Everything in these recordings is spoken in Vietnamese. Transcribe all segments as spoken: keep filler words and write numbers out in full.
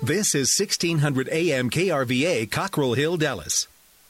This is sixteen hundred A M K R V A, Cockrell Hill, Dallas.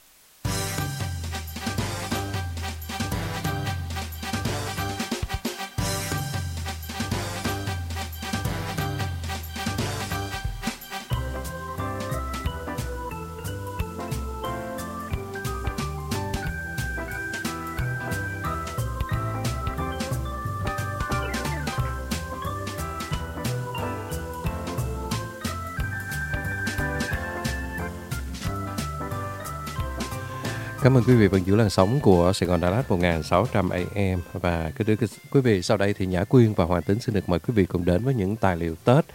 Cảm ơn quý vị vẫn giữ làn sóng của Sài Gòn Đà Lạt một nghìn sáu trăm A M. Và kính thưa quý vị, sau đây thì Nhã Quyên và Hoàng Tính xin được mời quý vị cùng đến với những tài liệu Tết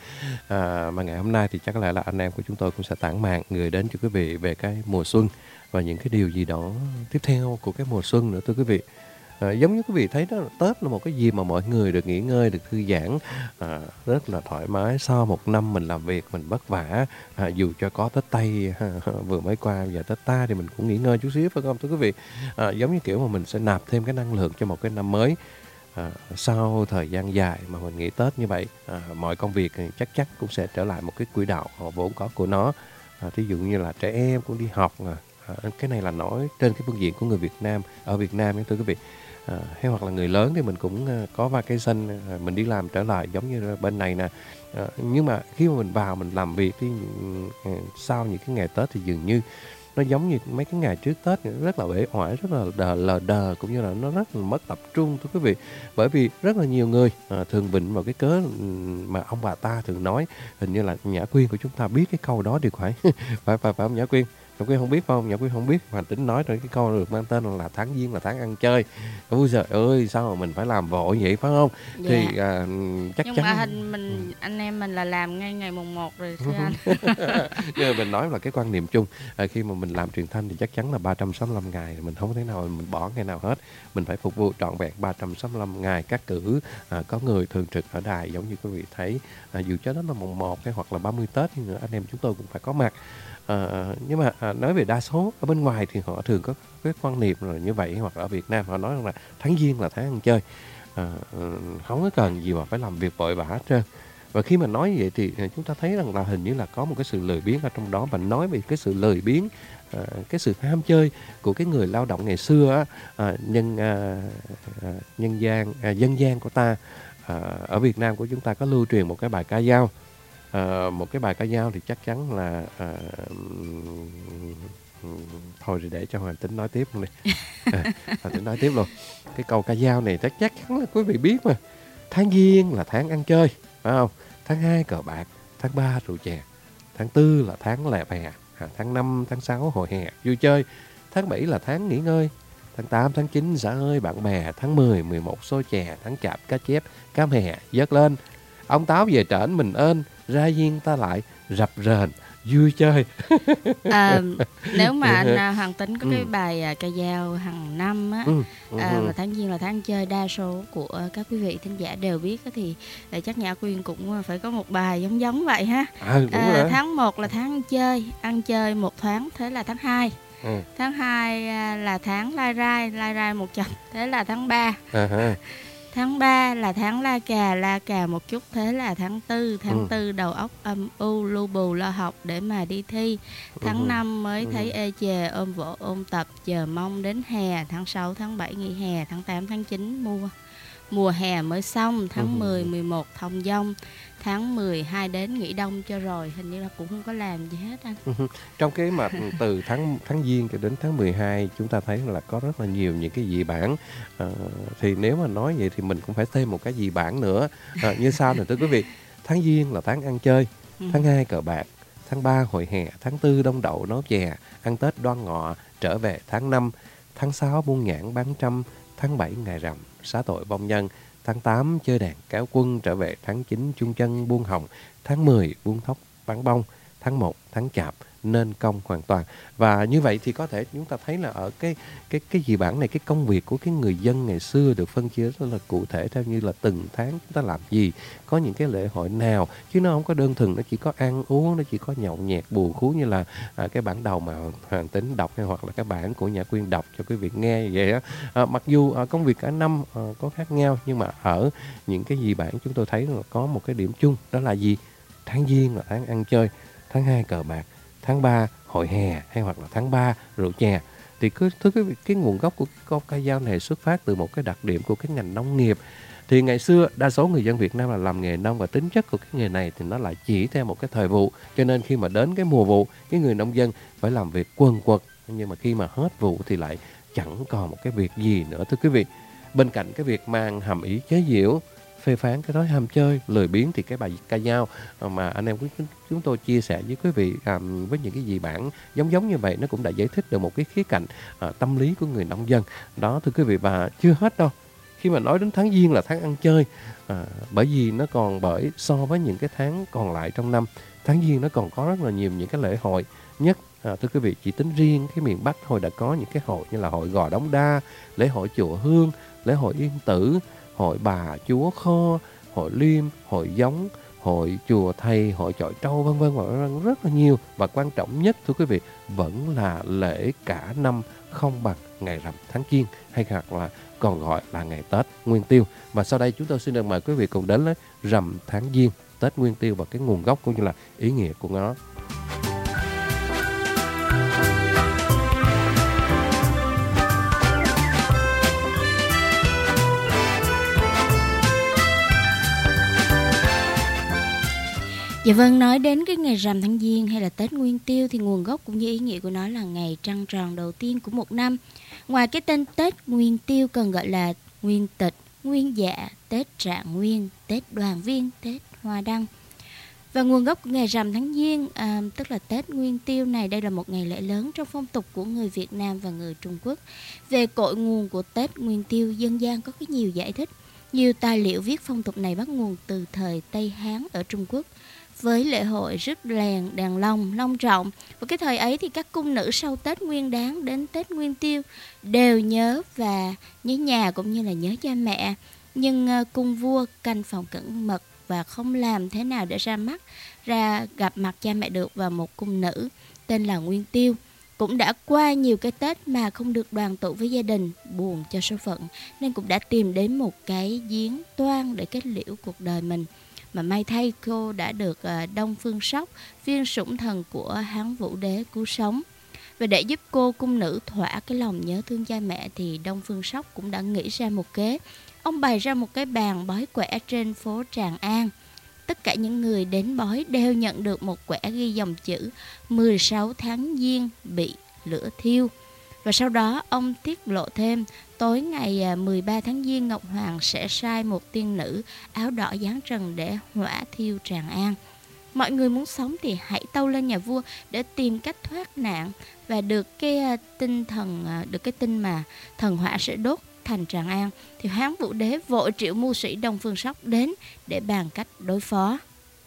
à, mà ngày hôm nay thì chắc lẽ là anh em của chúng tôi cũng sẽ tản mạn gửi đến cho quý vị về cái mùa xuân và những cái điều gì đó tiếp theo của cái mùa xuân nữa thưa quý vị. À, giống như quý vị thấy đó, Tết là một cái gì mà mọi người được nghỉ ngơi, được thư giãn à, rất là thoải mái. Sau một năm mình làm việc, mình vất vả, à, dù cho có Tết Tây ha, vừa mới qua, giờ Tết ta thì mình cũng nghỉ ngơi chút xíu phải không thưa quý vị. À, giống như kiểu mà mình sẽ nạp thêm cái năng lượng cho một cái năm mới. À, sau thời gian dài mà mình nghỉ Tết như vậy, à, mọi công việc thì chắc chắn cũng sẽ trở lại một cái quỹ đạo vốn có của nó. À, thí dụ như là trẻ em cũng đi học, à, cái này là nói trên cái phương diện của người Việt Nam ở Việt Nam thưa quý vị. À, hay hoặc là người lớn thì mình cũng uh, có vacation, uh, mình đi làm trở lại giống như bên này nè. À, nhưng mà khi mà mình vào mình làm việc thì uh, sau những cái ngày Tết thì dường như nó giống như mấy cái ngày trước Tết, rất là uể oải, rất là đờ, lờ đờ, cũng như là nó rất là mất tập trung thưa quý vị. Bởi vì rất là nhiều người uh, thường vịnh vào cái cớ mà ông bà ta thường nói, hình như là Nhã Quyên của chúng ta biết cái câu đó thì phải phải phải phải không Nhã Quyên? Nhã Quyên không biết phải không? Nhã Quyên không biết. Hoàng Tính nói rồi cái câu được mang tên là tháng giêng là tháng ăn chơi. Ôi giời ơi, sao mà mình phải làm vội vậy phải không? Dạ. Thì à, chắc nhưng chắn mà hình mình anh em mình là làm ngay ngày mùng một rồi thưa anh. Nhưng mà mình nói là cái quan niệm chung, à, khi mà mình làm truyền thanh thì chắc chắn là ba trăm sáu mươi lăm ngày mình không thể nào mình bỏ ngày nào hết. Mình phải phục vụ trọn vẹn ba trăm sáu mươi lăm ngày các cử, à, có người thường trực ở đài giống như quý vị thấy, à, dù cho đó là mùng một hay hoặc là ba mươi Tết thì nữa anh em chúng tôi cũng phải có mặt. À, nhưng mà à, nói về đa số ở bên ngoài thì họ thường có cái quan niệm là như vậy, hoặc là ở Việt Nam họ nói rằng là tháng giêng là tháng ăn chơi, à, không có cần gì mà phải làm việc vội vã hết trơn. Và khi mà nói vậy thì chúng ta thấy rằng là hình như là có một cái sự lười biếng ở trong đó, và nói về cái sự lười biếng, à, cái sự ham chơi của cái người lao động ngày xưa á, à, nhân à, à, nhân gian à, dân gian của ta, à, ở Việt Nam của chúng ta có lưu truyền một cái bài ca dao. À, một cái bài ca dao thì chắc chắn là à, thôi thì để cho Hoàng Tính nói tiếp luôn đi. À, Hoàng Tính nói tiếp luôn. Cái câu ca dao này chắc chắc chắn là quý vị biết mà. Tháng giêng là tháng ăn chơi, phải không? Tháng hai cờ bạc, tháng ba rượu chè, tháng tư là tháng lẹ bè, tháng năm, tháng sáu hội hè vui chơi, tháng bảy là tháng nghỉ ngơi, tháng tám, tháng chín xả hơi bạn bè, tháng mười, mười một xôi chè, tháng chạp cá chép, cám hè vớt lên. Ông Táo về trển mình ơn, ra duyên ta lại rập rền vui chơi. À, nếu mà anh Hoàng Tính có cái bài ca dao hàng năm á, ừ, ừ, à, mà tháng giêng là tháng chơi, đa số của các quý vị thính giả đều biết á, thì chắc Nhã Quyên cũng phải có một bài giống giống vậy ha. À, à, tháng một là tháng chơi, ăn chơi một thoáng, thế là tháng hai. Ừ. Tháng hai là tháng lai rai, lai rai một chập, thế là tháng ba. À, tháng ba là tháng la cà, la cà một chút, thế là tháng tư. Tháng ừ. tư đầu óc âm u, lu bù lo học để mà đi thi. Tháng ừ. năm mới ừ. thấy ê chề, ôm vỗ ôm tập, chờ mong đến hè. Tháng sáu, tháng bảy nghỉ hè. Tháng tám, tháng chín mua mùa hè mới xong. Tháng ừ. mười, mười một thông dong. Tháng mười hai đến nghỉ đông cho rồi. Hình như là cũng không có làm gì hết anh. Ừ. Trong cái mà từ tháng tháng giêng cho đến tháng mười hai, chúng ta thấy là có rất là nhiều những cái dị bản. À, thì nếu mà nói vậy thì mình cũng phải thêm một cái dị bản nữa. À, như sau nè thưa quý vị. Tháng giêng là tháng ăn chơi, tháng hai cờ bạc, tháng ba hội hè, tháng tư đông đậu nấu chè, ăn Tết đoan ngọ, trở về tháng năm, tháng sáu buôn nhãn bán trăm, tháng bảy ngày rằm, xá tội vong nhân, tháng tám chơi đàn kéo quân, trở về tháng chín chung chân buông hồng, tháng mười buông thóc bán bông, tháng một tháng chạp nên công hoàn toàn. Và như vậy thì có thể chúng ta thấy là ở cái cái cái dị bản này, cái công việc của cái người dân ngày xưa được phân chia rất là cụ thể theo như là từng tháng chúng ta làm gì, có những cái lễ hội nào, chứ nó không có đơn thuần nó chỉ có ăn uống, nó chỉ có nhậu nhẹt bù khú như là à, cái bản đầu mà Hoàng Tính đọc hay hoặc là cái bản của Nhã Quyên đọc cho quý vị nghe vậy á. À, mặc dù à, công việc cả năm à, có khác nhau, nhưng mà ở những cái dị bản chúng tôi thấy là có một cái điểm chung, đó là gì? Tháng giêng là tháng ăn chơi. tháng hai cờ bạc, tháng ba hội hè hay hoặc là tháng ba rượu chè. Thì cứ thưa quý vị, cái nguồn gốc của con ca dao này xuất phát từ một cái đặc điểm của cái ngành nông nghiệp. Thì ngày xưa đa số người dân Việt Nam là làm nghề nông, và tính chất của cái nghề này thì nó lại chỉ theo một cái thời vụ. Cho nên khi mà đến cái mùa vụ, cái người nông dân phải làm việc quần quật, nhưng mà khi mà hết vụ thì lại chẳng còn một cái việc gì nữa thưa quý vị. Bên cạnh cái việc mang hàm ý chế giễu, phê phán cái thói ham chơi, lười biếng, thì cái bài ca dao mà anh em chúng tôi chia sẻ với quý vị um, với những cái gì bản giống giống như vậy, nó cũng đã giải thích được một cái khía cạnh uh, tâm lý của người nông dân đó thưa quý vị. Và chưa hết đâu, khi mà nói đến tháng Giêng là tháng ăn chơi, à, bởi vì nó còn bởi so với những cái tháng còn lại trong năm, tháng Giêng nó còn có rất là nhiều những cái lễ hội nhất. À, thưa quý vị, chỉ tính riêng cái miền Bắc thôi đã có những cái hội như là hội Gò Đống Đa, lễ hội Chùa Hương, lễ hội Yên Tử, hội Bà Chúa Kho, hội Liêm, hội Giống, hội Chùa Thầy, hội Chọi Trâu, vân vân và rất là nhiều. Và quan trọng nhất thưa quý vị vẫn là lễ cả năm không bằng ngày rằm tháng Giêng, hay hoặc là còn gọi là ngày Tết Nguyên Tiêu. Và sau đây chúng tôi xin được mời quý vị cùng đến với rằm tháng Giêng, Tết Nguyên Tiêu và cái nguồn gốc cũng như là ý nghĩa của nó. Dạ vâng, nói đến cái ngày rằm tháng Giêng hay là Tết Nguyên Tiêu thì nguồn gốc cũng như ý nghĩa của nó là ngày trăng tròn đầu tiên của một năm. Ngoài cái tên Tết Nguyên Tiêu còn gọi là Nguyên Tịch, Nguyên Dạ, Tết Trạng Nguyên, Tết Đoàn Viên, Tết Hoa Đăng. Và nguồn gốc của ngày rằm tháng Giêng, à, tức là Tết Nguyên Tiêu này, đây là một ngày lễ lớn trong phong tục của người Việt Nam và người Trung Quốc. Về cội nguồn của Tết Nguyên Tiêu, dân gian có cái nhiều giải thích. Nhiều tài liệu viết phong tục này bắt nguồn từ thời Tây Hán ở Trung Quốc, với lễ hội rước đèn, đèn lồng, long trọng. Và cái thời ấy thì các cung nữ sau Tết Nguyên Đán đến Tết Nguyên Tiêu đều nhớ và nhớ nhà cũng như là nhớ cha mẹ. Nhưng uh, cung vua canh phòng cẩn mật và không làm thế nào để ra mắt, ra gặp mặt cha mẹ được. Và một cung nữ tên là Nguyên Tiêu cũng đã qua nhiều cái Tết mà không được đoàn tụ với gia đình, buồn cho số phận, nên cũng đã tìm đến một cái giếng toan để kết liễu cuộc đời mình. Mà may thay cô đã được Đông Phương Sóc, viên sủng thần của Hán Vũ Đế cứu sống. Và để giúp cô cung nữ thỏa cái lòng nhớ thương cha mẹ thì Đông Phương Sóc cũng đã nghĩ ra một kế. Ông bày ra một cái bàn bói quẻ trên phố Tràng An. Tất cả những người đến bói đều nhận được một quẻ ghi dòng chữ mười sáu tháng Giêng bị lửa thiêu. Và sau đó ông tiết lộ thêm, tối ngày mười ba tháng Giêng Ngọc Hoàng sẽ sai một tiên nữ áo đỏ dáng trần để hỏa thiêu Tràng An. Mọi người muốn sống thì hãy tâu lên nhà vua để tìm cách thoát nạn. Và được cái tinh thần được cái tin mà thần hỏa sẽ đốt thành Tràng An thì Hán Vũ Đế vội triệu mưu sĩ Đông Phương Sóc đến để bàn cách đối phó.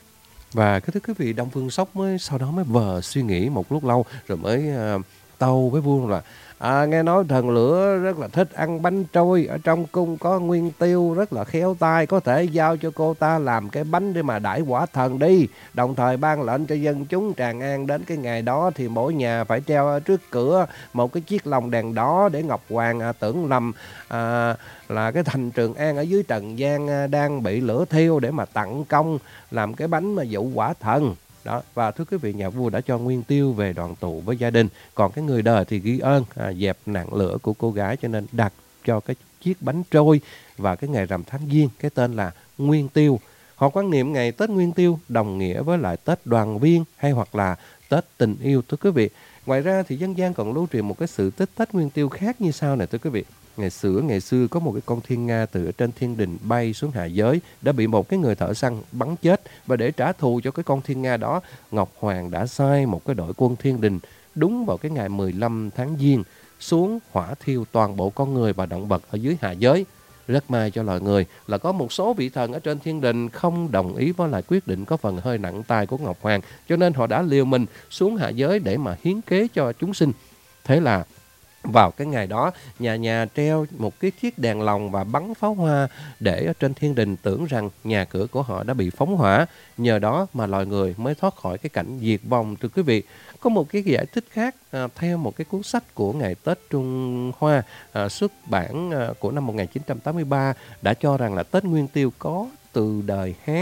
Và cái thưa quý vị, Đông Phương Sóc mới sau đó mới vờ suy nghĩ một lúc lâu rồi mới uh, tâu với vua là à, nghe nói thần lửa rất là thích ăn bánh trôi, ở trong cung có Nguyên Tiêu rất là khéo tay, có thể giao cho cô ta làm cái bánh để mà đãi quả thần đi. Đồng thời ban lệnh cho dân chúng Tràng An đến cái ngày đó thì mỗi nhà phải treo trước cửa một cái chiếc lồng đèn đỏ để Ngọc Hoàng à, tưởng lầm à, là cái thành Trường An ở dưới trần gian à, đang bị lửa thiêu để mà tặng công làm cái bánh mà dụ quả thần. Đó, và thưa quý vị, nhà vua đã cho Nguyên Tiêu về đoàn tụ với gia đình. Còn cái người đời thì ghi ơn à, dẹp nạn lửa của cô gái, cho nên đặt cho cái chiếc bánh trôi và cái ngày rằm tháng Giêng cái tên là Nguyên Tiêu. Họ quan niệm ngày Tết Nguyên Tiêu đồng nghĩa với lại Tết đoàn viên hay hoặc là Tết tình yêu thưa quý vị. Ngoài ra thì dân gian còn lưu truyền một cái sự tích Tết Nguyên Tiêu khác như sau này thưa quý vị. Ngày xưa, ngày xưa có một cái con thiên nga từ ở trên thiên đình bay xuống hạ giới, đã bị một cái người thợ săn bắn chết. Và để trả thù cho cái con thiên nga đó, Ngọc Hoàng đã sai một cái đội quân thiên đình đúng vào cái ngày mười lăm tháng Giêng xuống hỏa thiêu toàn bộ con người và động vật ở dưới hạ giới. Rất may cho loài người là có một số vị thần ở trên thiên đình không đồng ý với lại quyết định có phần hơi nặng tay của Ngọc Hoàng, cho nên họ đã liều mình xuống hạ giới để mà hiến kế cho chúng sinh. Thế là vào cái ngày đó, nhà nhà treo một cái chiếc đèn lồng và bắn pháo hoa để ở trên thiên đình tưởng rằng nhà cửa của họ đã bị phóng hỏa. Nhờ đó mà loài người mới thoát khỏi cái cảnh diệt vong thưa quý vị. Có một cái giải thích khác à, theo một cái cuốn sách của ngày Tết Trung Hoa à, xuất bản à, của năm một nghìn chín trăm tám mươi ba đã cho rằng là Tết Nguyên Tiêu có từ đời Hán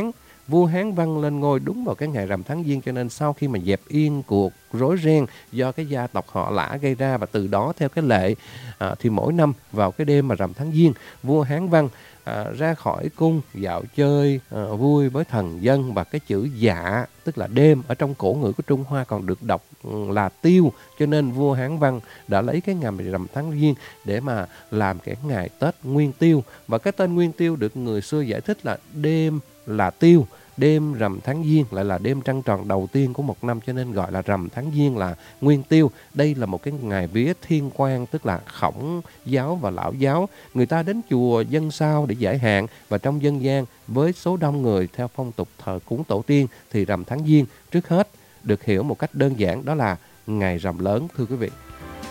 vua Hán Văn lên ngôi đúng vào cái ngày rằm tháng Giêng, cho nên sau khi mà dẹp yên cuộc rối ren do cái gia tộc họ Lã gây ra, và từ đó theo cái lệ à, thì mỗi năm vào cái đêm mà rằm tháng Giêng, vua Hán Văn à, ra khỏi cung dạo chơi à, vui với thần dân, và cái chữ dạ tức là đêm ở trong cổ ngữ của Trung Hoa còn được đọc là tiêu, cho nên vua Hán Văn đã lấy cái ngày rằm tháng Giêng để mà làm cái ngày Tết Nguyên Tiêu. Và cái tên Nguyên Tiêu được người xưa giải thích là đêm là tiêu, đêm rằm tháng Giêng lại là đêm trăng tròn đầu tiên của một năm, cho nên gọi là rằm tháng Giêng là Nguyên Tiêu. Đây là một cái ngày vía thiên quan, tức là Khổng giáo và Lão giáo. Người ta đến chùa dâng sao để giải hạn, và trong dân gian với số đông người theo phong tục thờ cúng tổ tiên thì rằm tháng Giêng trước hết được hiểu một cách đơn giản đó là ngày rằm lớn, thưa quý vị.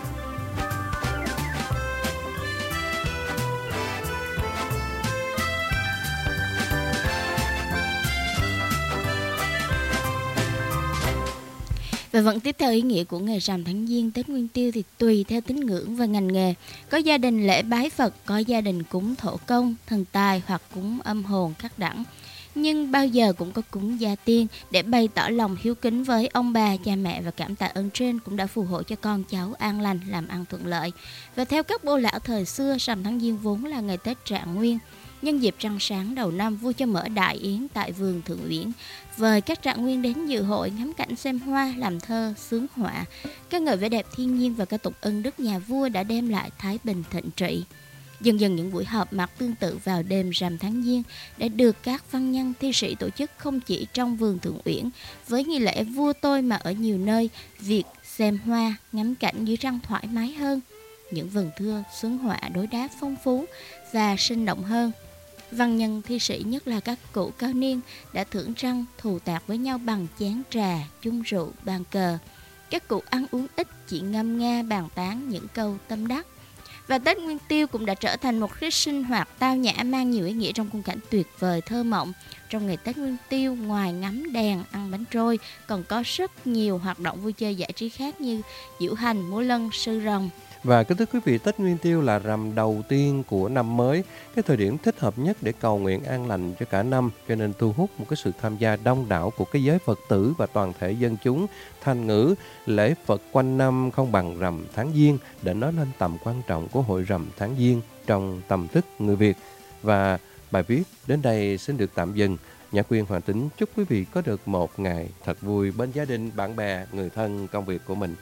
Và vẫn tiếp theo ý nghĩa của ngày rằm tháng Giêng Tết Nguyên Tiêu thì tùy theo tín ngưỡng và ngành nghề. Có gia đình lễ bái Phật, có gia đình cúng thổ công, thần tài hoặc cúng âm hồn các đẳng. Nhưng bao giờ cũng có cúng gia tiên để bày tỏ lòng hiếu kính với ông bà, cha mẹ và cảm tạ ơn trên cũng đã phù hộ cho con cháu an lành, làm ăn thuận lợi. Và theo các bô lão thời xưa, rằm tháng Giêng vốn là ngày Tết Trạng Nguyên. Nhân dịp trăng sáng đầu năm, vua cho mở đại yến tại vườn Thượng Uyển, vời các trạng nguyên đến dự hội, ngắm cảnh, xem hoa, làm thơ, xướng họa, ca ngợi vẻ đẹp thiên nhiên và ca tụng ân đức nhà vua đã đem lại thái bình thịnh trị. Dần dần những buổi họp mặt tương tự vào đêm rằm tháng Giêng đã được các văn nhân thi sĩ tổ chức không chỉ trong vườn Thượng Uyển với nghi lễ vua tôi, mà ở nhiều nơi việc xem hoa, ngắm cảnh dưới trăng thoải mái hơn, những vần thơ xướng họa đối đáp phong phú và sinh động hơn. Văn nhân thi sĩ, nhất là các cụ cao niên, đã thưởng trăng thù tạc với nhau bằng chén trà, chung rượu, bàn cờ. Các cụ ăn uống ít, chỉ ngâm nga bàn tán những câu tâm đắc. Và Tết Nguyên Tiêu cũng đã trở thành một cái sinh hoạt tao nhã mang nhiều ý nghĩa trong khung cảnh tuyệt vời thơ mộng. Trong ngày Tết Nguyên Tiêu, ngoài ngắm đèn, ăn bánh trôi, còn có rất nhiều hoạt động vui chơi giải trí khác như diễu hành, múa lân, sư rồng. Và kính thưa quý vị, Tết Nguyên Tiêu là rằm đầu tiên của năm mới, cái thời điểm thích hợp nhất để cầu nguyện an lành cho cả năm, cho nên thu hút một cái sự tham gia đông đảo của cái giới Phật tử và toàn thể dân chúng. Thành ngữ lễ Phật quanh năm không bằng rằm tháng Giêng để nói lên tầm quan trọng của hội rằm tháng Giêng trong tâm thức người Việt. Và bài viết đến đây xin được tạm dừng. Nhã Quyên Hoàng Tính chúc quý vị có được một ngày thật vui bên gia đình, bạn bè, người thân, công việc của mình.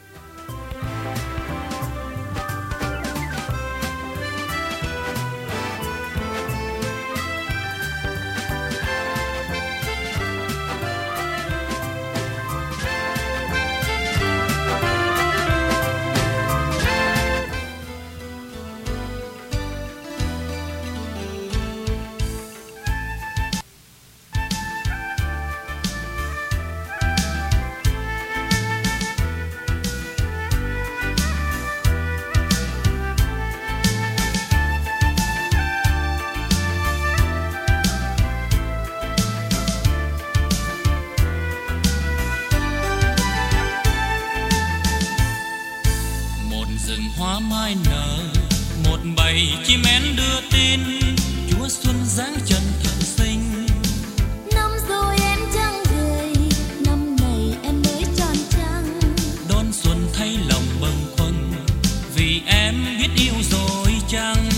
chim én đưa tin Chúa xuân giáng trần thần sinh. Năm rồi em trăng người, năm này em mới tròn trăng. Đón xuân thay lòng bâng khuâng vì em biết yêu rồi chăng.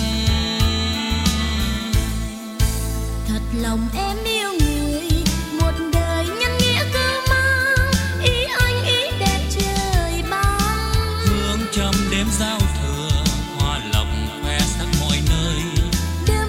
Thật lòng em yêu người, một đời nhân nghĩa cơ mang. Ý anh ý đẹp trời ban. Hương trầm đêm giao thừa, hoa lộc khoe sắc mọi nơi. Đêm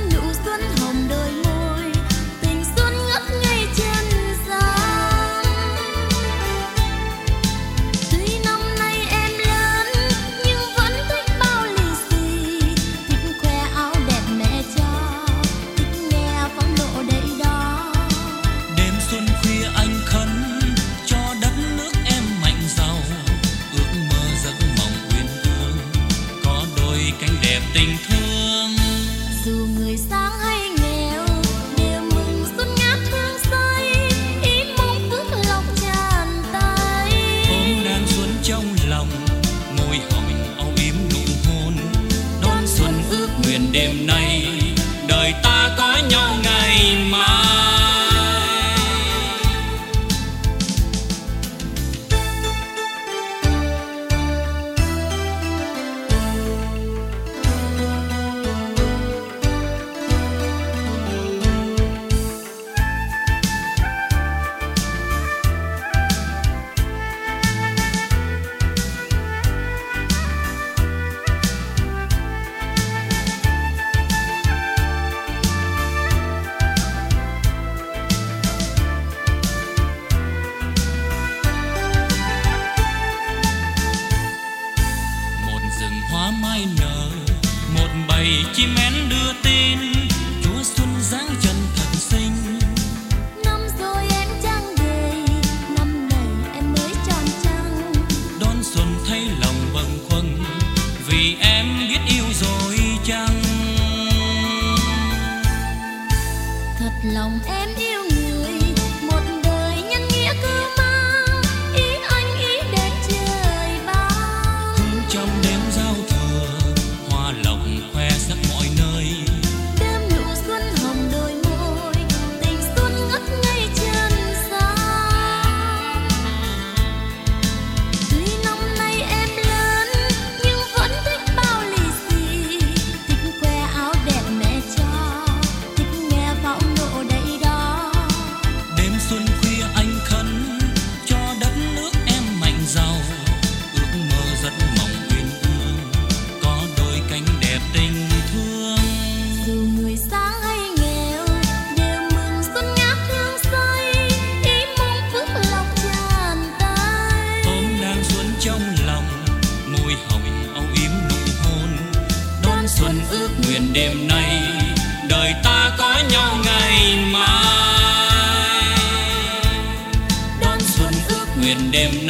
nguyện đêm